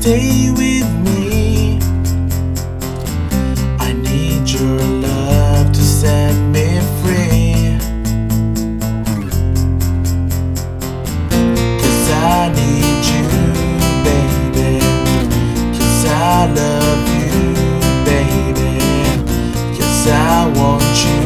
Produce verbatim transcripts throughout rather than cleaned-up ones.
stay with me. I need your love to set me free. 'Cause I need you, baby. 'Cause I love you, baby. 'Cause I want you.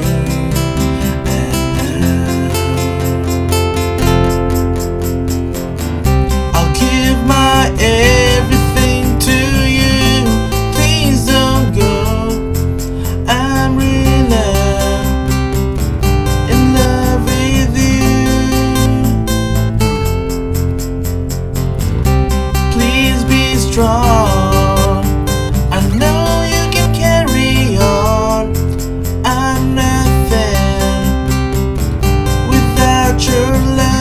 Everything to you, please don't go. I'm really in love with you. Please be strong. I know you can carry on. I'm nothing without your love.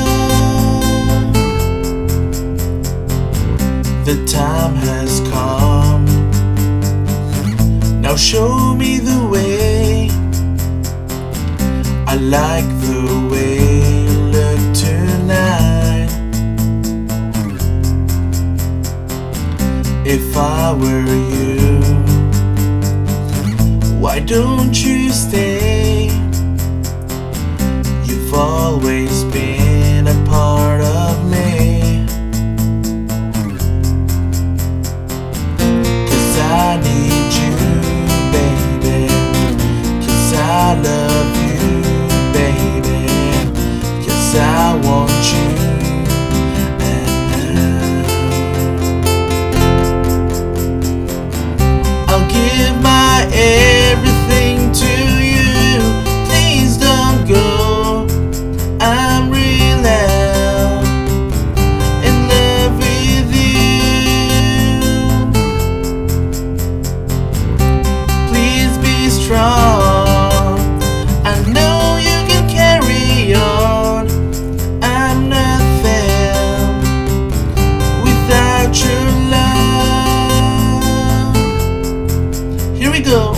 The time has come. Now show me the way. I like the way you look tonight. If I were you, why don't you stay? You've always been a part of me. I need you, baby. 'Cause I love you, baby. 'Cause I want you. And I'll give my everything to you. Please don't go. I'm really in love with you. Strong. I know you can carry on. I'm nothing without your love. Here we go.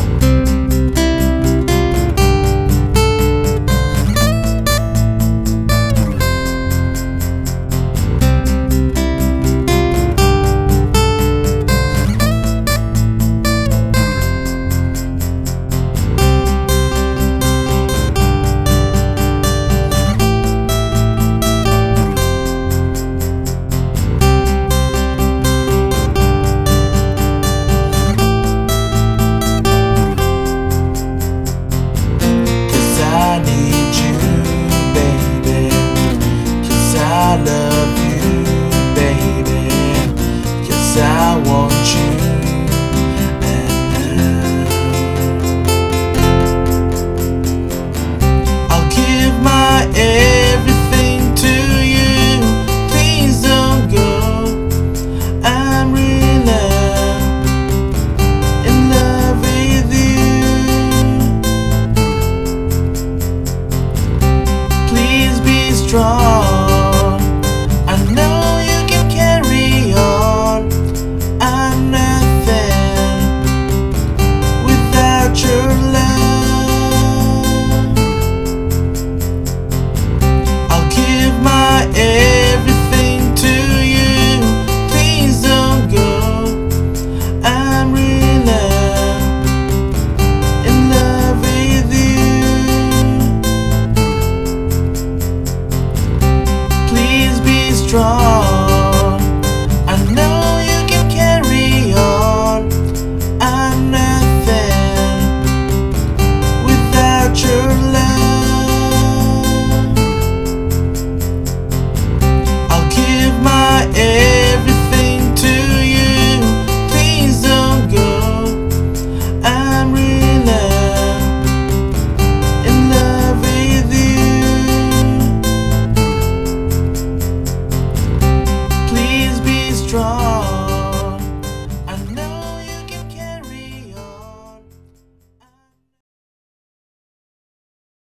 I need you, baby. 'Cause I love you, baby. 'Cause I want you. And I'll give my everything to you. Please don't go. I'm really in love with you. Please be strong.